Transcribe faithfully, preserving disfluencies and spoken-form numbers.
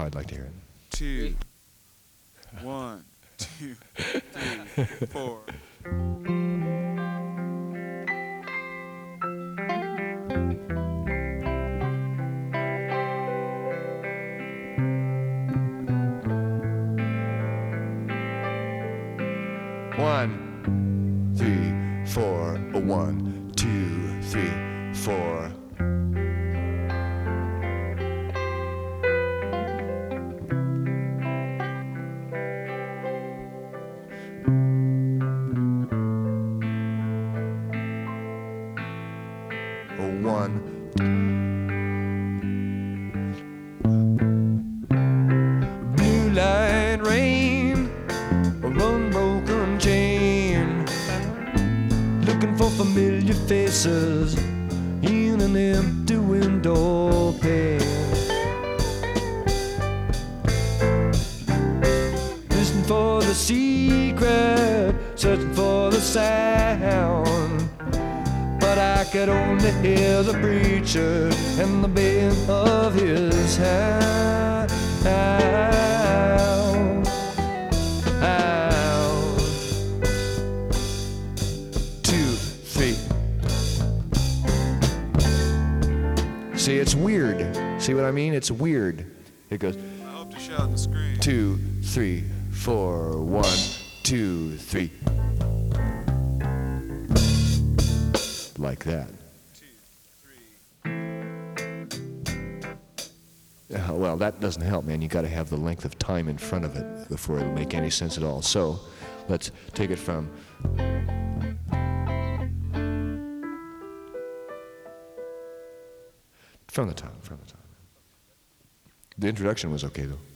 I'd like to hear it. Two. One, two, three, four. One, three, four. One, two, three, four. One. Blue light rain, an unbroken chain, looking for familiar faces in an empty window pane. Listening for the secret, searching for the sound, but I could only hear the preacher and the beat of his hand. Ow, ow. Two, three. See, it's weird. See what I mean? It's weird. It goes I hope to shout the screen. two, three, four, one, two, three. Like that. Two, three. Uh, well, that doesn't help, man. You got to have the length of time in front of it before it'll make any sense at all. So, let's take it from. From the top, from the top. The introduction was okay, though.